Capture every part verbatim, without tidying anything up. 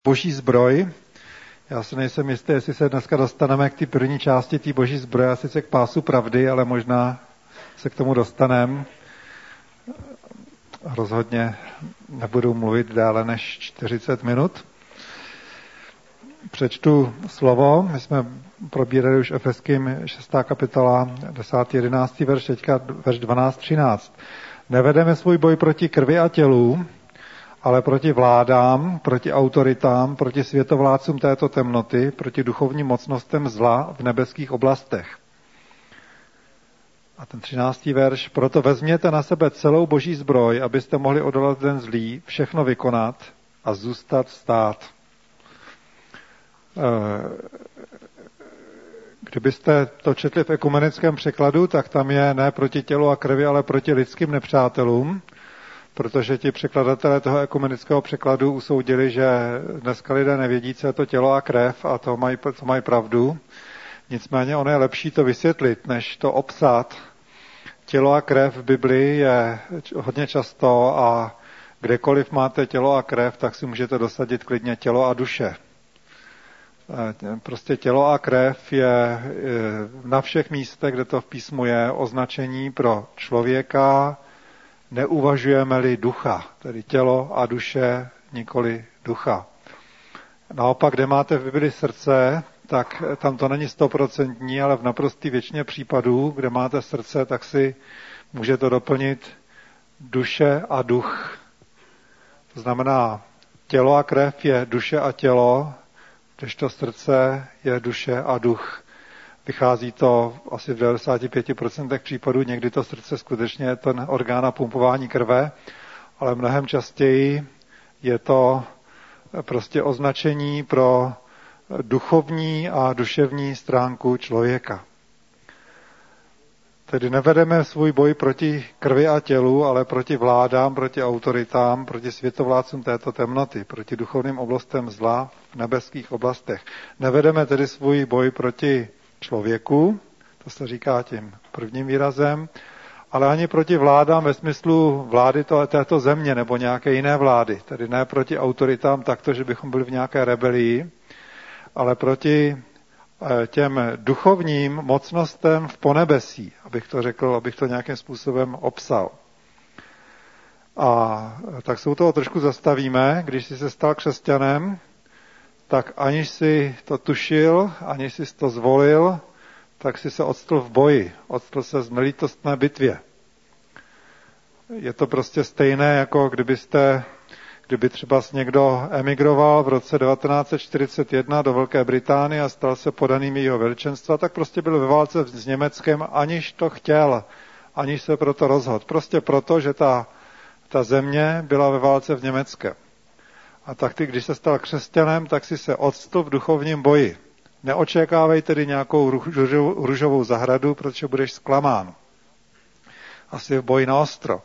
Boží zbroj. Já si nejsem jistý, jestli se dneska dostaneme k té první části té boží zbroje, a sice k pásu pravdy, ale možná se k tomu dostaneme. Rozhodně nebudu mluvit déle než čtyřicet minut. Přečtu slovo. My jsme probírali už Efeským šestá kapitola, desátý jedenáctý verš, teďka verš dvanáct třináct. Nevedeme svůj boj proti krvi a tělu, ale proti vládám, proti autoritám, proti světovládcům této temnoty, proti duchovním mocnostem zla v nebeských oblastech. A ten třináctý verš. Proto vezměte na sebe celou boží zbroj, abyste mohli odolat den zlý, všechno vykonat a zůstat stát. Kdybyste to četli v ekumenickém překladu, tak tam je ne proti tělu a krvi, ale proti lidským nepřátelům, protože ti překladatelé toho ekumenického překladu usoudili, že dneska lidé nevědí, co je to tělo a krev, a to mají, to mají pravdu. Nicméně ono je lepší to vysvětlit, než to obsat. Tělo a krev v Biblii je hodně často, a kdekoliv máte tělo a krev, tak si můžete dosadit klidně tělo a duše. Prostě tělo a krev je na všech místech, kde to v písmu je, označení pro člověka, neuvažujeme-li ducha, tedy tělo a duše, nikoli ducha. Naopak, kde máte v Bibli srdce, tak tam to není stoprocentní, ale v naprosté většině případů, kde máte srdce, tak si můžete doplnit duše a duch. To znamená, tělo a krev je duše a tělo, kdežto srdce je duše a duch. Vychází to asi v devadesát pět procent případů, někdy to srdce skutečně je ten orgán na pumpování krve, ale mnohem častěji je to prostě označení pro duchovní a duševní stránku člověka. Tedy nevedeme svůj boj proti krvi a tělu, ale proti vládám, proti autoritám, proti světovládcům této temnoty, proti duchovním oblastem zla v nebeských oblastech. Nevedeme tedy svůj boj proti člověku, to se říká tím prvním výrazem, ale ani proti vládám ve smyslu vlády této země nebo nějaké jiné vlády. Tedy ne proti autoritám takto, že bychom byli v nějaké rebelii, ale proti těm duchovním mocnostem v ponebesí, abych to řekl, abych to nějakým způsobem obsal. A tak se u toho trošku zastavíme. Když jsi se stal křesťanem, tak aniž si to tušil, aniž jsi to zvolil, tak si se odstl v boji, odstl se v nelítostné bitvě. Je to prostě stejné, jako kdybyste, kdyby třeba někdo emigroval v roce devatenáct set čtyřicet jedna do Velké Británie a stal se podaným jeho veličenstva, tak prostě byl ve válce s Německem, aniž to chtěl, aniž se proto rozhodl. Prostě proto, že ta, ta země byla ve válce v Německém. A tak ty, když se stal křesťanem, tak si se odstl v duchovním boji. Neočekávej tedy nějakou růžovou zahradu, protože budeš zklamán. Asi v boji na ostro.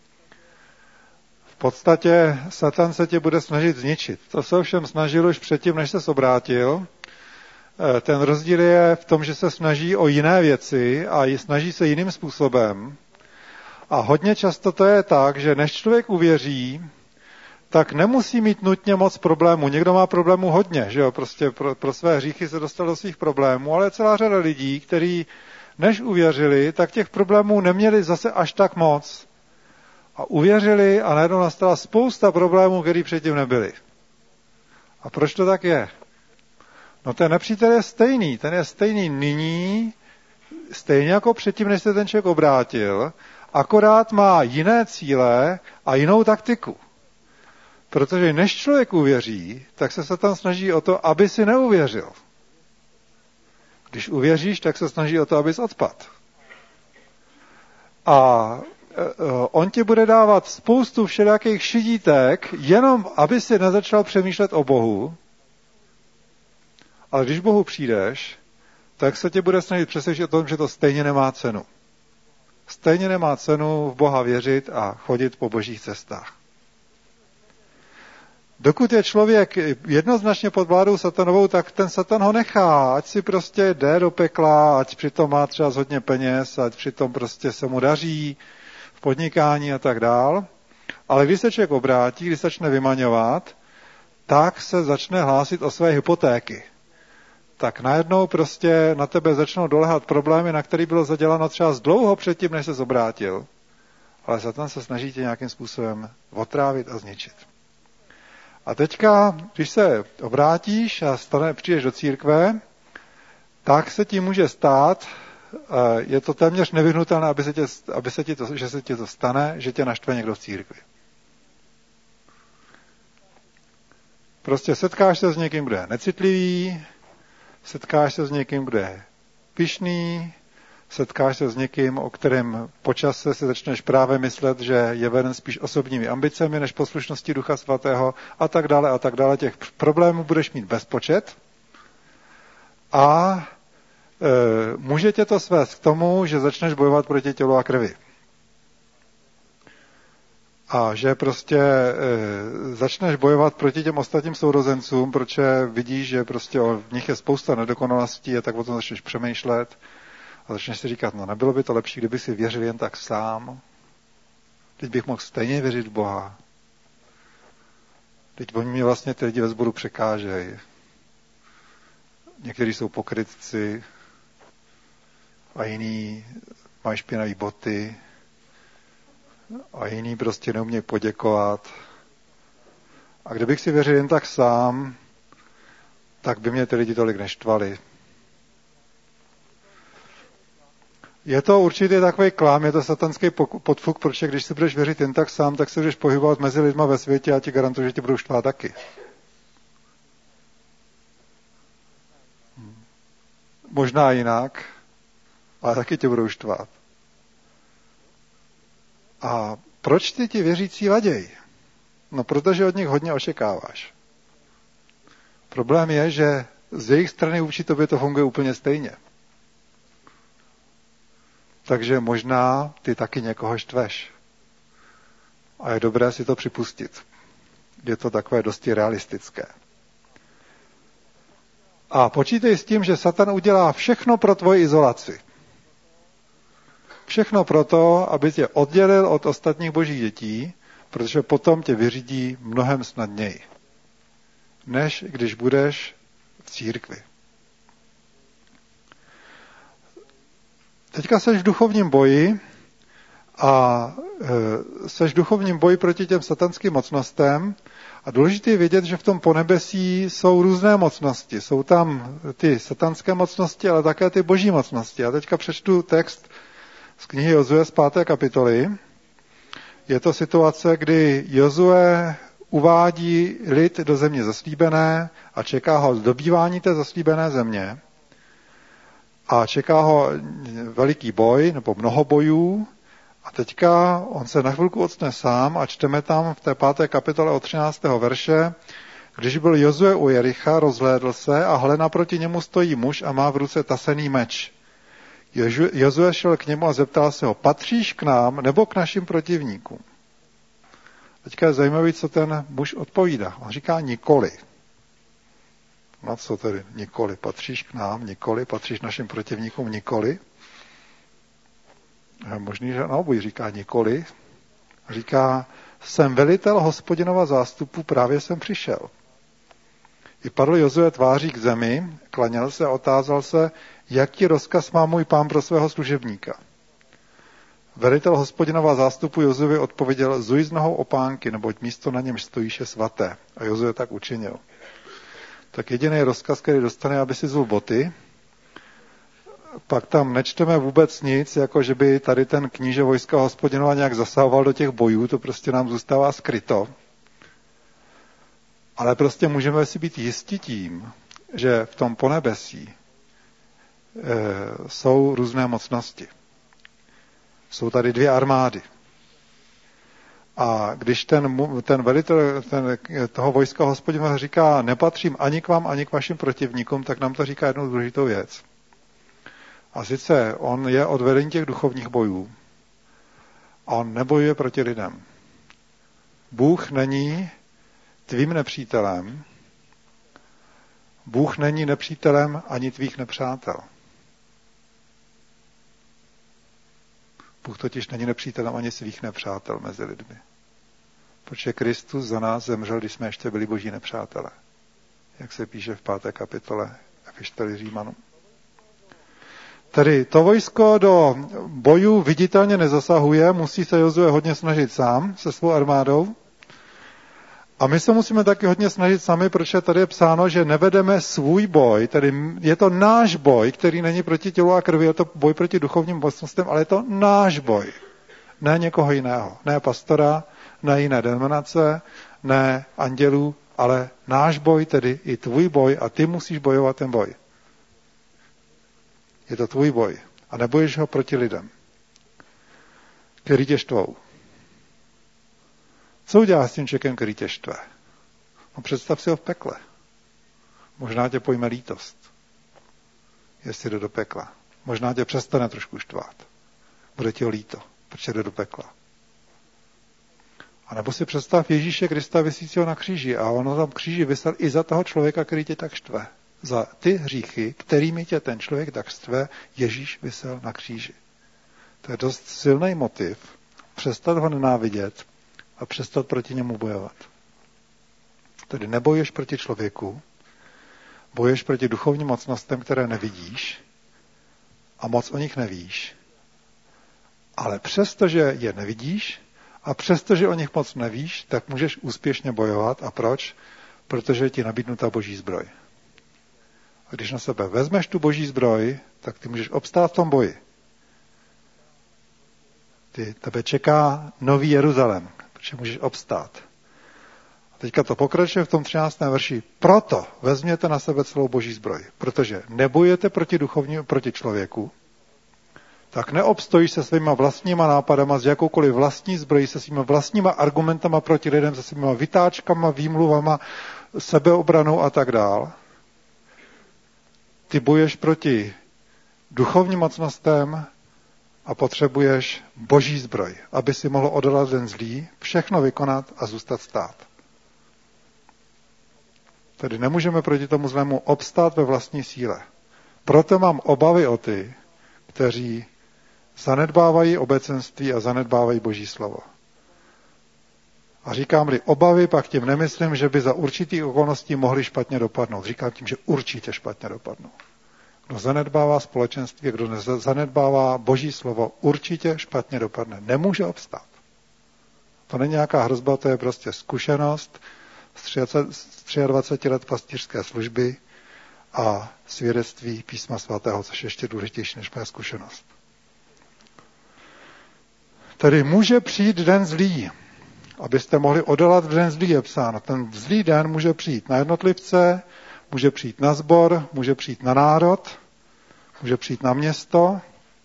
V podstatě Satan se tě bude snažit zničit. To se ovšem snažil už předtím, než ses obrátil. Ten rozdíl je v tom, že se snaží o jiné věci a snaží se jiným způsobem. A hodně často to je tak, že než člověk uvěří, tak nemusí mít nutně moc problémů. Někdo má problémů hodně, že jo, prostě pro, pro své hříchy se dostal do svých problémů, ale celá řada lidí, kteří než uvěřili, tak těch problémů neměli zase až tak moc. A uvěřili a najednou nastala spousta problémů, které předtím nebyly. A proč to tak je? No ten nepřítel je stejný. Ten je stejný nyní, stejně jako předtím, než se ten člověk obrátil, akorát má jiné cíle a jinou taktiku. Protože než člověk uvěří, tak se Satan snaží o to, aby si neuvěřil. Když uvěříš, tak se snaží o to, abys odpadl. A on ti bude dávat spoustu všelijakých šidítek, jenom aby si nezačal přemýšlet o Bohu. Ale když Bohu přijdeš, tak se tě bude snažit přesvědčit o tom, že to stejně nemá cenu. Stejně nemá cenu v Boha věřit a chodit po božích cestách. Dokud je člověk jednoznačně pod vládou satanovou, tak ten satan ho nechá, ať si prostě jde do pekla, ať přitom má třeba hodně peněz, ať přitom prostě se mu daří v podnikání a tak dál. Ale když se člověk obrátí, když začne vymaňovat, tak se začne hlásit o své hypotéky. Tak najednou prostě na tebe začnou dolehat problémy, na který bylo zaděláno třeba dlouho předtím, než se obrátil. Ale Satan se snaží tě nějakým způsobem otrávit a zničit. A teďka, když se obrátíš a stane, přijdeš do církve, tak se ti může stát, je to téměř nevyhnutelné, aby se tě, aby se ti to, že se ti to stane, že tě naštve někdo v církvi. Prostě setkáš se s někým, kdo je necitlivý, setkáš se s někým, kdo je pyšný, setkáš se s někým, o kterém po čase si začneš právě myslet, že je veden spíš osobními ambicemi než poslušností Ducha Svatého a tak dále a tak dále. Těch problémů budeš mít bezpočet a e, může tě to svést k tomu, že začneš bojovat proti tělu a krvi. A že prostě e, začneš bojovat proti těm ostatním sourozencům, protože vidíš, že prostě v nich je spousta nedokonalostí a tak o tom začneš přemýšlet a začneš si říkat, no nebylo by to lepší, kdyby si věřil jen tak sám. Teď bych mohl stejně věřit v Boha. Teď oni mě vlastně ty lidi ve sboru překážejí. Někteří jsou pokrytci a jiní mají špinavé boty a jiní prostě neumějí poděkovat. A kdybych si věřil jen tak sám, tak by mě ty lidi tolik neštvali. Je to určitě takový klám, je to satanský podfuk, protože když si budeš věřit jen tak sám, tak se budeš pohybovat mezi lidma ve světě a ti garantuju, že ti budou štvát taky. Možná jinak, ale taky tě budou štvát. A proč ty ti věřící vaděj? No, protože od nich hodně očekáváš. Problém je, že z jejich strany vůči tobě to funguje úplně stejně. Takže možná ty taky někoho štveš. A je dobré si to připustit. Je to takové dosti realistické. A počítej s tím, že Satan udělá všechno pro tvoji izolaci. Všechno proto, aby tě oddělil od ostatních božích dětí, protože potom tě vyřídí mnohem snadněji, než když budeš v církvi. Teďka seš v duchovním boji a e, seš v duchovním boji proti těm satanským mocnostem a důležité je vědět, že v tom ponebesí jsou různé mocnosti. Jsou tam ty satanské mocnosti, ale také ty boží mocnosti. Já teďka přečtu text z knihy Jozue z páté kapitoly. Je to situace, kdy Jozue uvádí lid do země zaslíbené a čeká ho zdobývání té zaslíbené země. A čeká ho veliký boj, nebo mnoho bojů. A teďka on se na chvilku octne sám a čteme tam v té páté kapitole od třináctého verše. Když byl Jozue u Jericha, rozhlédl se a hle, naproti němu stojí muž a má v ruce tasený meč. Jozue šel k němu a zeptal se ho, patříš k nám nebo k našim protivníkům? Teďka je zajímavý, co ten muž odpovídá. On říká nikoli. No co tedy nikoli? Patříš k nám? Nikoli. Patříš našim protivníkům? Nikoli. Možný, že na obojí říká nikoli. Říká, jsem velitel Hospodinova zástupu, právě jsem přišel. I padl Jozue tváří k zemi, klaněl se a otázal se, jaký rozkaz má můj pán pro svého služebníka. Velitel Hospodinova zástupu Jozue odpověděl, zuj z nohou opánky, neboť místo na němž stojíš je svaté. A Jozue tak učinil. Tak jediný rozkaz, který dostane, aby si zul boty. Pak tam nečteme vůbec nic, jako že by tady ten kníže vojska Hospodinova nějak zasahoval do těch bojů, to prostě nám zůstává skryto. Ale prostě můžeme si být jistí tím, že v tom ponebesí e, jsou různé mocnosti. Jsou tady dvě armády. A když ten, ten velitel ten, toho vojska Hospodinova říká, nepatřím ani k vám, ani k vašim protivníkům, tak nám to říká jednu důležitou věc. A sice on je od vedení těch duchovních bojů. A on nebojuje proti lidem. Bůh není tvým nepřítelem. Bůh není nepřítelem ani tvých nepřátel. Bůh totiž není nepřítelem ani svých nepřátel mezi lidmi. Protože Kristus za nás zemřel, když jsme ještě byli boží nepřátelé. Jak se píše v páté kapitole epištoly Římanům. Tedy to vojsko do bojů viditelně nezasahuje, musí se Jozue hodně snažit sám se svou armádou. A my se musíme taky hodně snažit sami, protože tady je psáno, že nevedeme svůj boj, tedy je to náš boj, který není proti tělu a krvi, je to boj proti duchovním mocnostem, ale je to náš boj. Ne někoho jiného, ne pastora, ne jiné denominace, ne andělů, ale náš boj, tedy i tvůj boj a ty musíš bojovat ten boj. Je to tvůj boj a neboješ ho proti lidem, který tě štvou. Co uděláš s tím člověkem, který tě štve? No představ si ho v pekle. Možná tě pojme lítost, jestli jde do pekla. Možná tě přestane trošku štvát. Bude ti ho líto, protože jde do pekla. A nebo si představ Ježíše Krista visícího na kříži a ono tam kříži vysel i za toho člověka, který tě tak štve. Za ty hříchy, kterými tě ten člověk tak štve, Ježíš visel na kříži. To je dost silný motiv přestat ho nenávidět a přestat proti němu bojovat. Tedy nebojuješ proti člověku, bojuješ proti duchovním mocnostem, které nevidíš a moc o nich nevíš, ale přestože je nevidíš a přestože o nich moc nevíš, tak můžeš úspěšně bojovat. A proč? Protože je ti nabídnuta boží zbroj. A když na sebe vezmeš tu boží zbroj, tak ty můžeš obstát v tom boji. Ty, tebe čeká nový Jeruzalém, protože můžeš obstát. A teďka to pokračuje v tom třináctém verši. Proto vezměte na sebe celou boží zbroj, protože nebojujete proti duchovnímu, proti člověku, tak neobstojíš se svýma vlastníma nápadama, s jakoukoliv vlastní zbrojí, se svýma vlastníma argumentama proti lidem, se svýma vytáčkama, výmluvama, sebeobranou a tak dál. Ty bojuješ proti duchovním mocnostem a potřebuješ boží zbroj, aby si mohl odolat den zlý, všechno vykonat a zůstat stát. Tedy nemůžeme proti tomu zlému obstát ve vlastní síle. Proto mám obavy o ty, kteří zanedbávají obecenství a zanedbávají boží slovo. A říkám-li obavy, pak tím nemyslím, že by za určitých okolností mohli špatně dopadnout. Říkám tím, že určitě špatně dopadnou. Kdo zanedbává společenství, kdo zanedbává boží slovo, určitě špatně dopadne. Nemůže obstát. To není nějaká hrozba, to je prostě zkušenost z dvacet tři let pastýřské služby a svědectví písma svatého, což je ještě důležitější než moje zkušenost. Tedy může přijít den zlý, abyste mohli odolat v den zlý, je psáno. Ten zlý den může přijít na jednotlivce, může přijít na sbor, může přijít na národ, může přijít na město.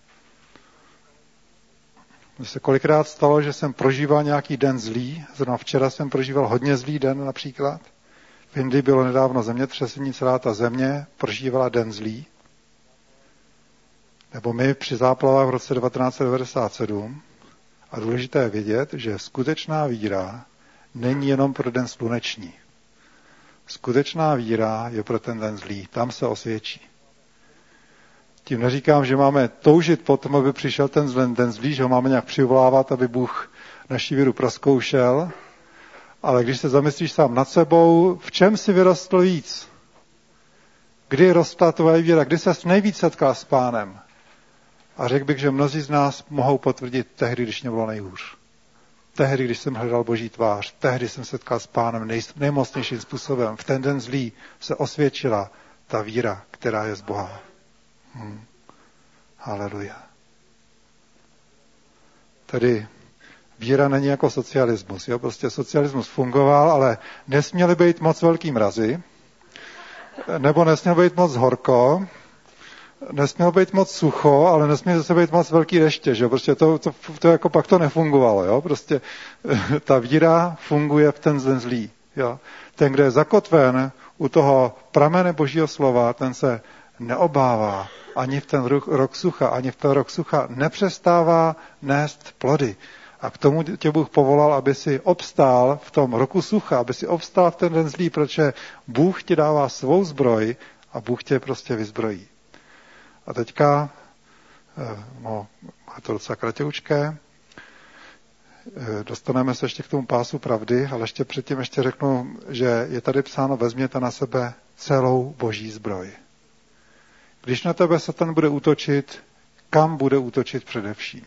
Mně se kolikrát stalo, že jsem prožíval nějaký den zlý. Zrovna včera jsem prožíval hodně zlý den například. V Indii bylo nedávno zemětřesení, celá ta země prožívala den zlý. Nebo my při záplavách v roce devatenáct set devadesát sedm. A důležité je vědět, že skutečná víra není jenom pro den sluneční. Skutečná víra je pro ten den zlý. Tam se osvědčí. Tím neříkám, že máme toužit potom, aby přišel ten den zlý, že ho máme nějak přivolávat, aby Bůh naši víru prozkoušel. Ale když se zamyslíš sám nad sebou, v čem si vyrostl víc? Kdy rostla tvoje víra? Kdy ses nejvíc setkal s Pánem? A řekl bych, že mnozí z nás mohou potvrdit tehdy, když mě bylo nejhůř. Tehdy, když jsem hledal Boží tvář, tehdy jsem setkal s Pánem nej, nejmocnějším způsobem. V ten den zlý se osvědčila ta víra, která je z Boha. Hmm. Haleluja. Tedy víra není jako socialismus. Jo? Prostě socialismus fungoval, ale nesměly být moc velký mrazy, nebo nesměl být moc horko, nesmělo být moc sucho, ale nesměl zase být moc velký deště, že? Prostě to, to, to jako pak to nefungovalo, jo? Prostě ta víra funguje v ten den zlý, jo? Ten, kdo je zakotven u toho pramene Božího slova, ten se neobává ani v ten rok sucha, ani v ten rok sucha nepřestává nést plody. A k tomu tě Bůh povolal, aby si obstál v tom roku sucha, aby si obstál v ten den zlý, protože Bůh ti dává svou zbroj a Bůh tě prostě vyzbrojí. A teďka, no, je to docela kratěučké, dostaneme se ještě k tomu pásu pravdy, ale ještě předtím ještě řeknu, že je tady psáno, vezměte na sebe celou boží zbroj. Když na tebe Satan bude útočit, kam bude útočit především?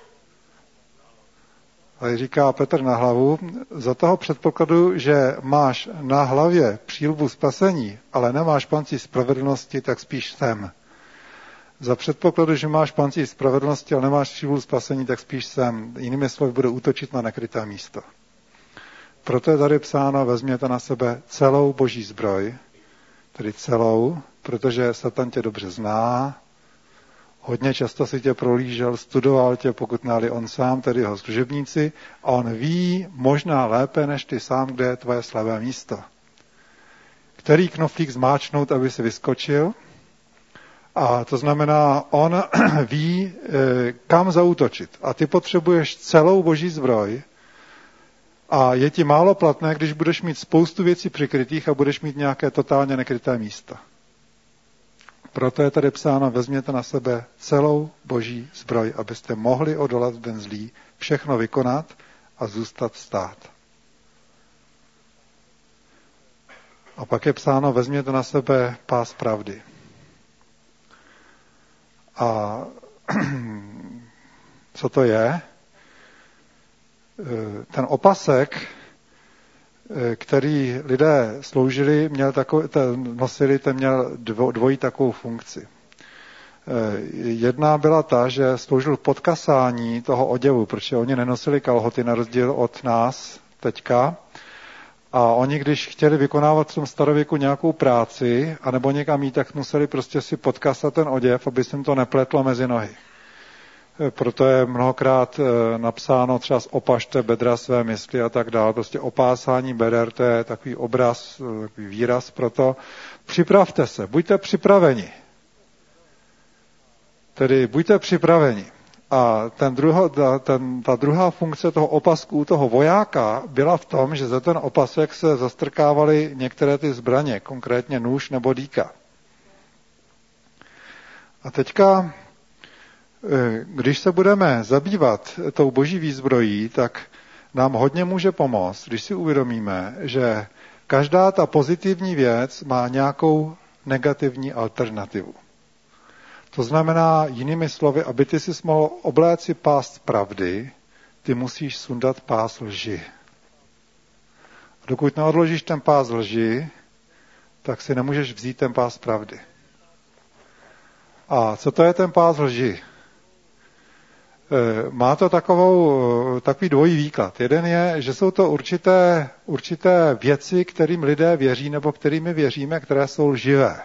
A říká Petr na hlavu, za toho předpokladu, že máš na hlavě přílbu spasení, ale nemáš pancíř spravedlnosti, tak spíš sem. Za předpokladu, že máš pancíř spravedlnosti, ale nemáš přílbu spasení, tak spíš sem. Jinými slovy bude útočit na nekryté místo. Proto je tady psáno, vezměte na sebe celou boží zbroj, tedy celou, protože Satan tě dobře zná, hodně často si tě prolížel, studoval tě, pokud náli on sám, tedy jeho služebníci, a on ví možná lépe než ty sám, kde je tvoje slabé místo. Který knoflík zmáčknout, aby si vyskočil. A to znamená, on ví, kam zaútočit. A ty potřebuješ celou boží zbroj a je ti málo platné, když budeš mít spoustu věcí přikrytých a budeš mít nějaké totálně nekryté místo. Proto je tady psáno, vezměte na sebe celou boží zbroj, abyste mohli odolat den zlý, všechno vykonat a zůstat stát. A pak je psáno, vezměte na sebe pás pravdy. A co to je? Ten opasek, který lidé sloužili, měl takový, ten, nosili, ten měl dvo, dvojí takovou funkci. Jedna byla ta, že sloužil podkasání toho oděvu, protože oni nenosili kalhoty na rozdíl od nás teďka. A oni, když chtěli vykonávat v tom starověku nějakou práci, anebo někam jít, tak museli prostě si podkasat ten oděv, aby se jim to nepletlo mezi nohy. Proto je mnohokrát napsáno třeba opažte bedra své mysli a tak dále. Prostě opásání beder, to je takový obraz, takový výraz pro to. Připravte se, buďte připraveni. Tedy buďte připraveni. A ten druho, ten, ta druhá funkce toho opasku u toho vojáka byla v tom, že za ten opasek se zastrkávaly některé ty zbraně, konkrétně nůž nebo dýka. A teďka, když se budeme zabývat tou boží výzbrojí, tak nám hodně může pomoct, když si uvědomíme, že každá ta pozitivní věc má nějakou negativní alternativu. To znamená, jinými slovy, aby ty si mohl obléci pás pravdy, ty musíš sundat pás lži. A dokud neodložíš ten pás lži, tak si nemůžeš vzít ten pás pravdy. A co to je ten pás lži? Má to takovou, takový dvojí výklad. Jeden je, že jsou to určité, určité věci, kterým lidé věří nebo kterými věříme, které jsou lživé.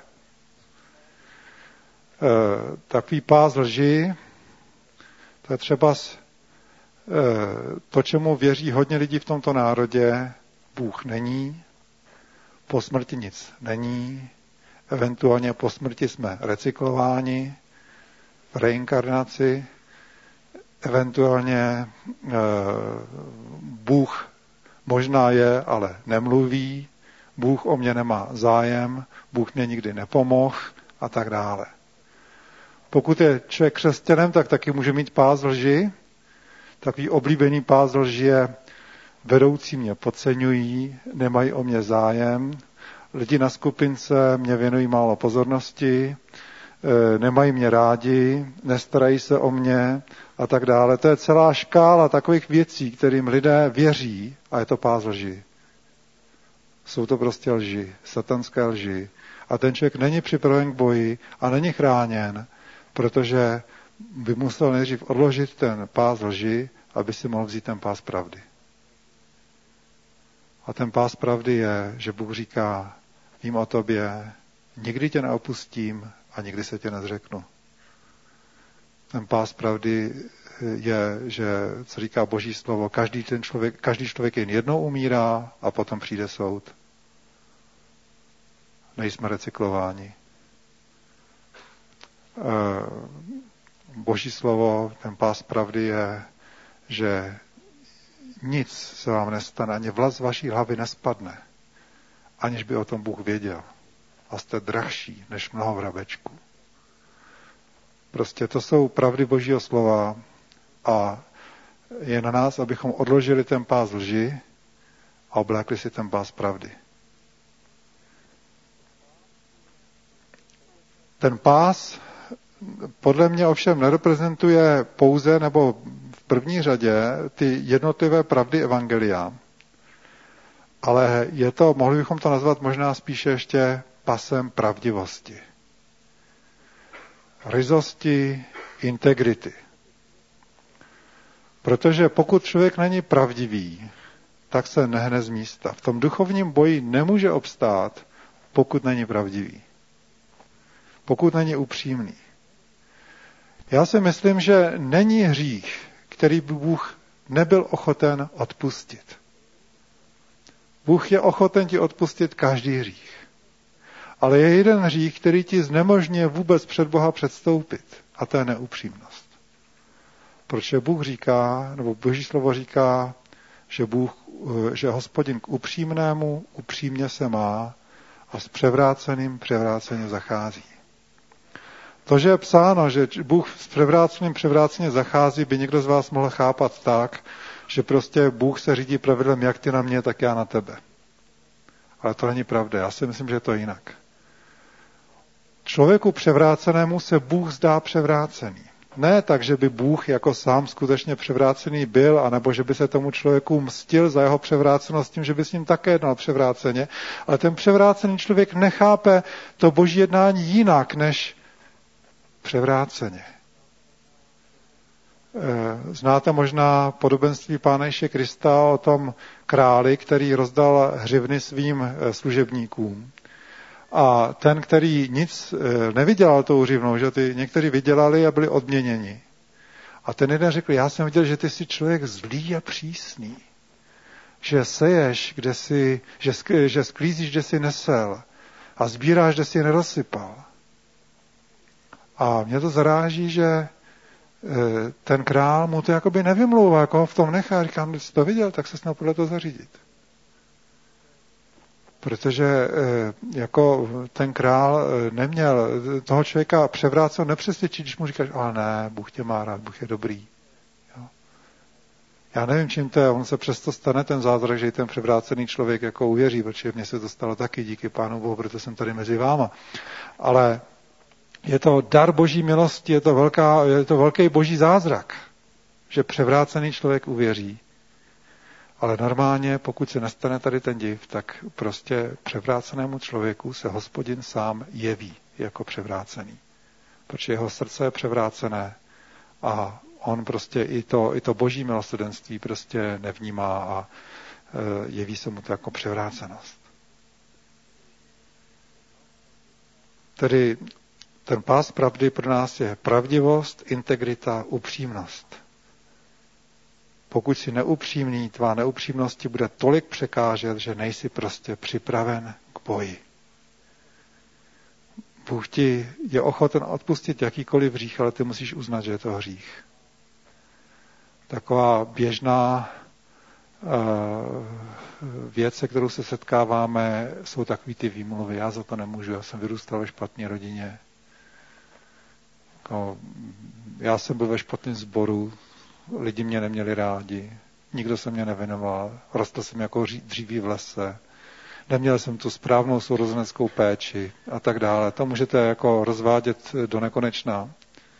Takový pás lži, to je třeba to, čemu věří hodně lidí v tomto národě, Bůh není, po smrti nic není, eventuálně po smrti jsme recyklováni, v reinkarnaci, eventuálně Bůh možná je, ale nemluví, Bůh o mě nemá zájem, Bůh mě nikdy nepomohl a tak dále. Pokud je člověk křesťanem, tak taky může mít pás lži. Takový oblíbený pás lži je vedoucí mě podceňují, nemají o mě zájem, lidi na skupince mě věnují málo pozornosti, nemají mě rádi, nestarají se o mě a tak dále. To je celá škála takových věcí, kterým lidé věří a je to pás lži. Jsou to prostě lži, satanské lži. A ten člověk není připraven k boji a není chráněn, protože by musel nejdřív odložit ten pás lži, aby si mohl vzít ten pás pravdy. A ten pás pravdy je, že Bůh říká, vím o tobě, nikdy tě neopustím a nikdy se tě nezřeknu. Ten pás pravdy je, že, co říká Boží slovo, každý, ten člověk, každý člověk jen jednou umírá a potom přijde soud. Nejsme recyklováni. Boží slovo, ten pás pravdy je, že nic se vám nestane, ani vlas z vaší hlavy nespadne, aniž by o tom Bůh věděl. A jste drahší než mnoho vrabečků. Prostě to jsou pravdy Božího slova a je na nás, abychom odložili ten pás lži a oblékli si ten pás pravdy. Ten pás podle mě ovšem nereprezentuje pouze nebo v první řadě ty jednotlivé pravdy evangelia, ale je to, mohli bychom to nazvat možná spíše ještě pasem pravdivosti, ryzosti, integrity. Protože pokud člověk není pravdivý, tak se nehne z místa. V tom duchovním boji nemůže obstát, pokud není pravdivý. Pokud není upřímný. Já si myslím, že není hřích, který by Bůh nebyl ochoten odpustit. Bůh je ochoten ti odpustit každý hřích. Ale je jeden hřích, který ti znemožňuje vůbec před Boha předstoupit. A to je neupřímnost. Protože Bůh říká, nebo Boží slovo říká, že, Bůh, že Hospodin k upřímnému upřímně se má a s převráceným převráceně zachází. To, že je psáno, že Bůh s převráceným převráceně zachází, by někdo z vás mohl chápat tak, že prostě Bůh se řídí pravidlem, jak ty na mě, tak já na tebe. Ale to není pravda. Já si myslím, že je to jinak. Člověku převrácenému se Bůh zdá převrácený. Ne tak, že by Bůh jako sám skutečně převrácený byl, anebo že by se tomu člověku mstil za jeho převrácenost tím, že by s ním také jednal převráceně, ale ten převrácený člověk nechápe to Boží jednání jinak, než převráceně. Znáte možná podobenství Pána Ježíše Krista o tom králi, který rozdal hřivny svým služebníkům. A ten, který nic nevydělal tou hřivnou, že ty někteří vydělali a byli odměněni. A ten jeden řekl, já jsem viděl, že ty jsi člověk zlý a přísný. Že seješ, kde jsi, že, že sklízíš, kde jsi nesel. A sbíráš, kde jsi nerozsypal. A mě to zaráží, že ten král mu to jakoby nevymlouvá, jako ho v tom nechá. Říkám, když jsi to viděl, tak se snad podle toho zařídit. Protože jako ten král neměl toho člověka převrácel nepřesvědčit, když mu říkáš, ale ne, Bůh tě má rád, Bůh je dobrý. Jo. Já nevím, čím to je, on se přesto stane ten zázrak, že i ten převrácený člověk jako uvěří, protože mně se to stalo taky, díky Pánu Bohu, proto jsem tady mezi váma. Ale je to dar Boží milosti, je to, velká, je to velký Boží zázrak, že převrácený člověk uvěří. Ale normálně, pokud se nestane tady ten div, tak prostě převrácenému člověku se Hospodin sám jeví jako převrácený. Protože jeho srdce je převrácené a on prostě i to, i to Boží milosrdenství prostě nevnímá a jeví se mu to jako převrácenost. Tedy ten pás pravdy pro nás je pravdivost, integrita, upřímnost. Pokud jsi neupřímný, tvá neupřímnosti bude tolik překážet, že nejsi prostě připraven k boji. Bůh ti je ochoten odpustit jakýkoliv hřích, ale ty musíš uznat, že je to hřích. Taková běžná uh, věc, se kterou se setkáváme, jsou takový ty výmluvy. Já za to nemůžu, já jsem vyrůstal ve špatné rodině. Jako, já jsem byl ve špatném sboru, lidi mě neměli rádi, nikdo se mě nevěnoval, rostl jsem jako dříví v lese, neměl jsem tu správnou sourozeneckou péči a tak dále. To můžete jako rozvádět do nekonečna.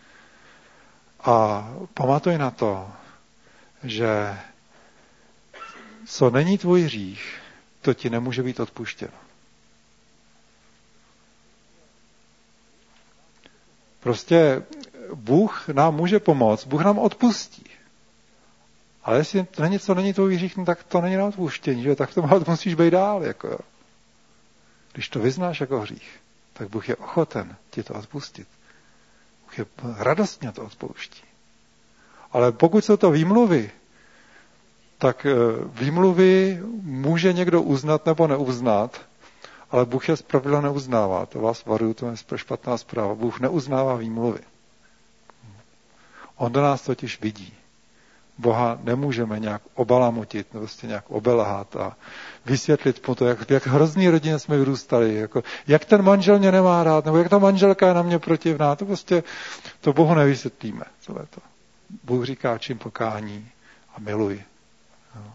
A pamatuj na to, že co není tvůj hřích, to ti nemůže být odpuštěno. Prostě Bůh nám může pomoct, Bůh nám odpustí. Ale jestli to není, co není tvůj hřích, tak to není na odpuštění, že? Tak to musíš být dál. Jako. Když to vyznáš jako hřích, tak Bůh je ochoten ti to odpustit. Bůh je radostně to odpouští. Ale pokud jsou to výmluvy, tak výmluvy může někdo uznat nebo neuznat, ale Bůh je zpravidla neuznává. To vás varuju, to je špatná zpráva. Bůh neuznává výmluvy. On do nás totiž vidí. Boha nemůžeme nějak obalamotit, prostě nějak obelhat a vysvětlit mu to, jak, jak hrozný rodině jsme vyrůstali, jako, jak ten manžel mě nemá rád, nebo jak ta manželka je na mě protivná, to prostě, to Bohu nevysvětlíme. Tohleto. Bůh říká, čím pokání a miluj. Jo.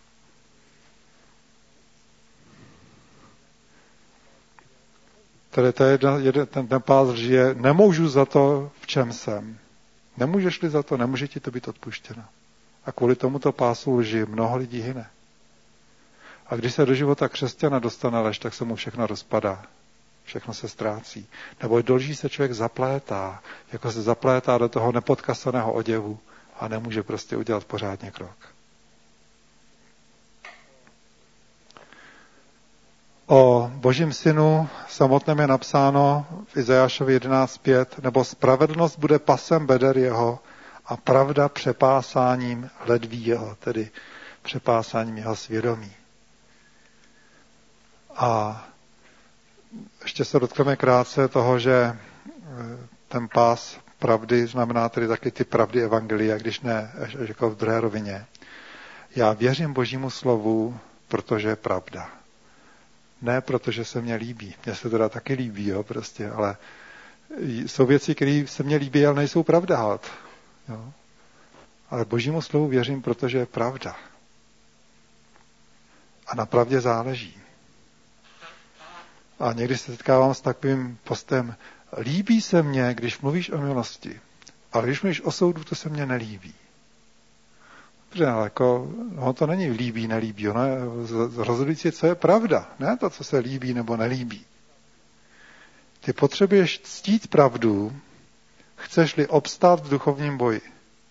Tady to je jeden, jeden, ten, ten pás lži je, nemůžu za to, v čem jsem. Nemůžeš-li za to, nemůže ti to být odpuštěno. A kvůli tomuto pásu lži mnoho lidí hyne. A když se do života křesťana dostane lež, tak se mu všechno rozpadá. Všechno se ztrácí. Nebo do lží se člověk zaplétá, jako se zaplétá do toho nepodkasaného oděvu a nemůže prostě udělat pořádně krok. O Božím synu samotném je napsáno v Izajášovi jedenáct pět, nebo spravedlnost bude pasem beder jeho a pravda přepásáním ledví jeho, tedy přepásáním jeho svědomí. A ještě se dotkneme krátce toho, že ten pás pravdy znamená tedy taky ty pravdy evangelia, když ne jako v druhé rovině. Já věřím Božímu slovu, protože je pravda. Ne, protože se mně líbí. Mně se teda taky líbí, jo, prostě, ale jsou věci, které se mně líbí, ale nejsou pravda. Jo. Ale Božímu slovu věřím, protože je pravda. A na pravdě záleží. A někdy se setkávám s takovým postem, líbí se mně, když mluvíš o milosti, ale když mluvíš o soudu, to se mně nelíbí. Protože jako, no, to není líbí, nelíbí. Ono je rozhodující, co je pravda. Ne to, co se líbí nebo nelíbí. Ty potřebuješ ctít pravdu, chceš-li obstát v duchovním boji.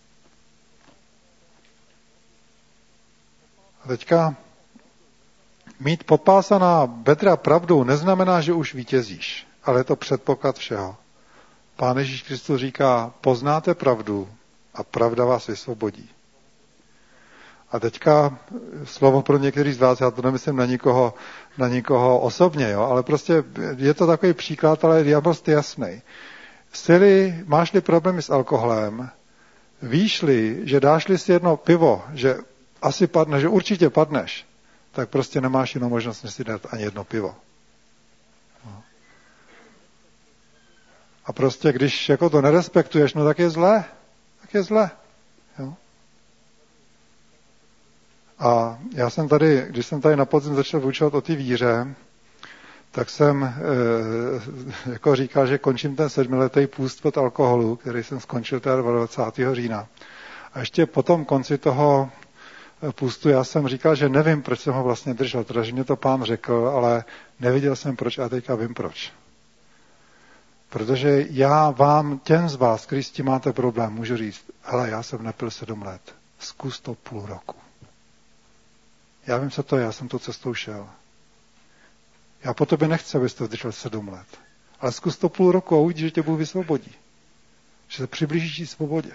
A teďka mít popásaná bedra pravdou neznamená, že už vítězíš, ale je to předpoklad všeho. Pán Ježíš Kristus říká, poznáte pravdu a pravda vás vysvobodí. A teďka slovo pro některý z vás, já to nemyslím na nikoho, na nikoho osobně, jo, ale prostě je to takový příklad, ale je dost jasný. Sily, máš-li problémy s alkoholem, víš-li, že dáš-li si jedno pivo, že asi padneš, že určitě padneš, tak prostě nemáš jinou možnost, než si dát ani jedno pivo. No. A prostě, když jako to nerespektuješ, no tak je zlé. Tak je zlé. Jo. A já jsem tady, když jsem tady na podzim začal vyučovat o té víře, tak jsem e, jako říkal, že končím ten sedmiletý půst od alkoholu, který jsem skončil teda dvacátého října. A ještě po tom konci toho půstu já jsem říkal, že nevím, proč jsem ho vlastně držel, protože mě to Pán řekl, ale neviděl jsem proč a teďka vím proč. Protože já vám, těm z vás, kteří s tím máte problém, můžu říct, hele, já jsem nepil sedm let, zkus to půl roku. Já vím, co to je, já jsem tou cestou šel. Já po tobě nechci, abys to vydržel sedm let. Ale zkus to půl roku a uvidíš, že tě Bůh vysvobodí. Že se přiblížíš k svobodě.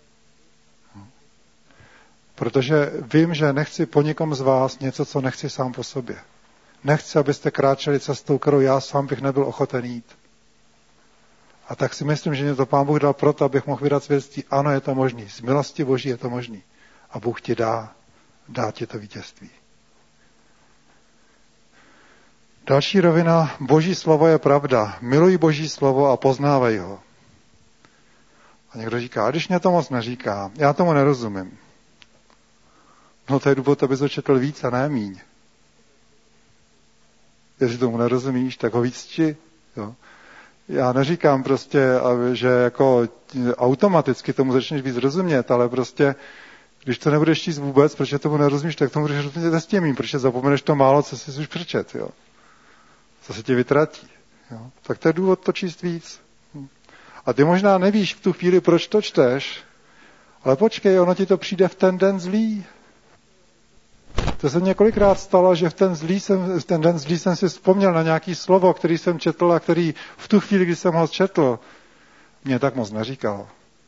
Protože vím, že nechci po někom z vás něco, co nechci sám po sobě. Nechci, abyste kráčeli cestou, kterou já sám bych nebyl ochoten jít. A tak si myslím, že mě to Pán Bůh dal proto, abych mohl vydat svědectví. Ano, je to možný. Z milosti Boží je to možný. A Bůh ti dá, dá ti to vítězství. Další rovina, Boží slovo je pravda. Miluj Boží slovo a poznávej ho. A někdo říká, a když mě to moc neříká, já tomu nerozumím. No to je důvod, aby to četl víc a ne míň. Jestli tomu nerozumíš, tak ho víc čti. Jo. Já neříkám prostě, že jako automaticky tomu začneš víc rozumět, ale prostě, když to nebudeš číst vůbec, protože tomu nerozumíš, tak tomu budeš rozumět testěmím, protože zapomeneš to málo, co jsi už přečet. Jo. Co se ti vytratí. Jo. Tak to je důvod to číst víc. A ty možná nevíš v tu chvíli, proč to čteš, ale počkej, ono ti to přijde v ten den zlý. To se několikrát stalo, že v ten, zlý jsem, v ten den zlý jsem si vzpomněl na nějaký slovo, který jsem četl a který v tu chvíli, kdy jsem ho četl, mě tak moc neříkal.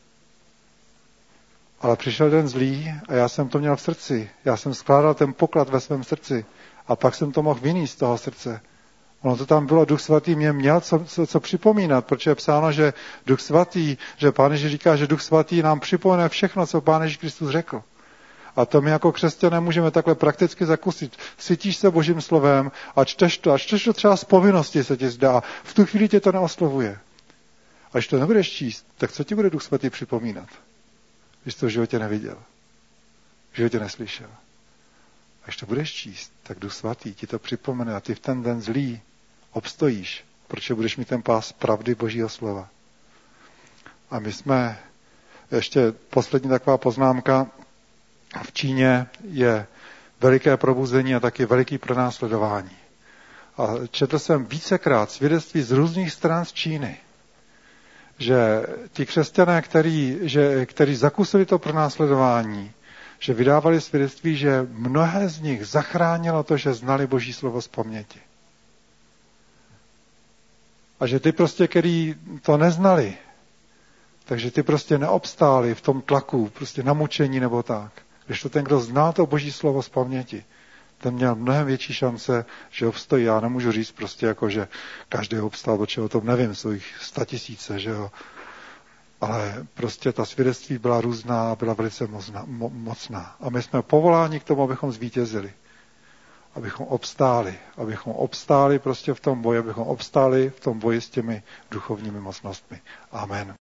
Ale přišel den zlý a já jsem to měl v srdci. Já jsem skládal ten poklad ve svém srdci a pak jsem to mohl vynést z toho srdce. Ono to tam bylo, Duch Svatý mě měl co, co, co připomínat, protože je psáno, že Duch Svatý, že Pán Ježíš říká, že Duch Svatý nám připomene všechno, co Pán Ježíš Kristus řekl. A to my jako křesťané můžeme takhle prakticky zakusit. Sytíš se Božím slovem a čteš to. A čteš to třeba z povinnosti, se ti zdá. V tu chvíli tě to neoslovuje. A když to nebudeš číst, tak co ti bude Duch Svatý připomínat, když to v životě neviděl? v životě neslyšel. Až to budeš číst, tak Duch Svatý ti to připomene a ty v ten den zlý obstojíš, protože budeš mít ten pás pravdy Božího slova. A my jsme, ještě poslední taková poznámka, v Číně je veliké probuzení a taky veliký pronásledování. A četl jsem vícekrát svědectví z různých stran z Číny, že ti křesťané, který, že, který zakusili to pronásledování, že vydávali svědectví, že mnohé z nich zachránilo to, že znali Boží slovo z paměti. A že ty prostě, který to neznali, takže ty prostě neobstáli v tom tlaku, prostě na mučení nebo tak. Když to ten, kdo zná to Boží slovo z paměti, ten měl mnohem větší šance, že obstojí. Já nemůžu říct prostě jako, že každý obstál, do čeho o tom nevím, jsou jich statisíce, že jo. Ale prostě ta svědectví byla různá a byla velice mocná, mo, mocná. A my jsme povoláni k tomu, abychom zvítězili. Abychom obstáli. Abychom obstáli prostě v tom boji, abychom obstáli v tom boji s těmi duchovními mocnostmi. Amen.